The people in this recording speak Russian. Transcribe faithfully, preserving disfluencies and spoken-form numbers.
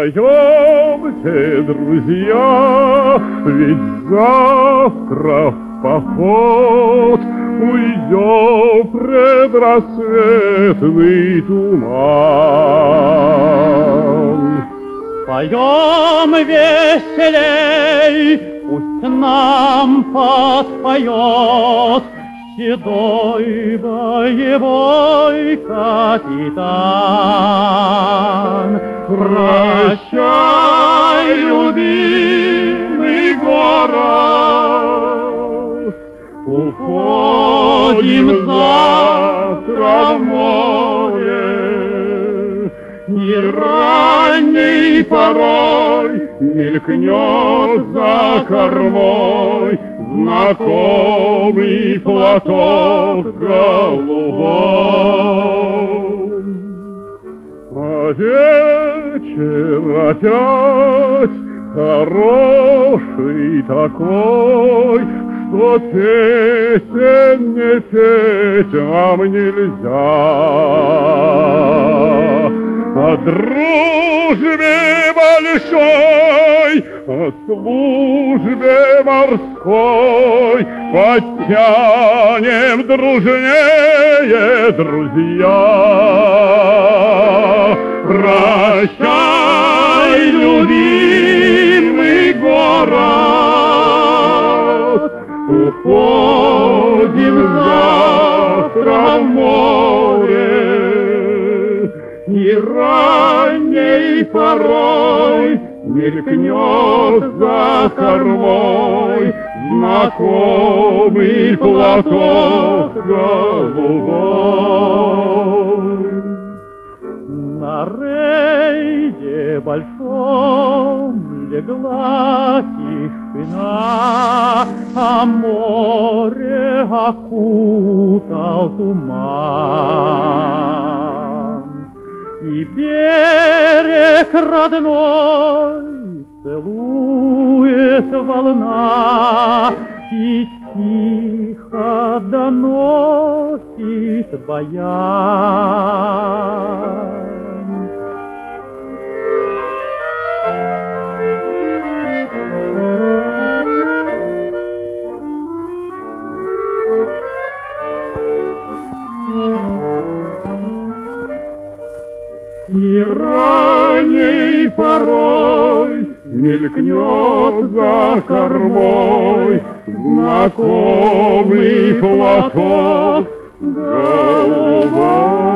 Пойдемте, друзья, ведь завтра в поход уйдем в предрассветный туман. Поем веселей, пусть нам подпоет седой боевой капитан. Прощай, любимый город, уходим завтра в море. И ранней порой мелькнет за кормой знакомый платок голубой. А вечер опять хороший такой, что песен не петь нам нельзя. О дружбе большой, о службе морской подтянем дружнее, друзья. Прощай, любимый город, уходим завтра в море. И ранней порой мелькнет за кормой знакомый платок голубой. На рейде большом легла тишина, а море окутал туман. И берег родной целует волна, и тихо доносит баян. И ранней порой мелькнет за кормой знакомый платок голубой.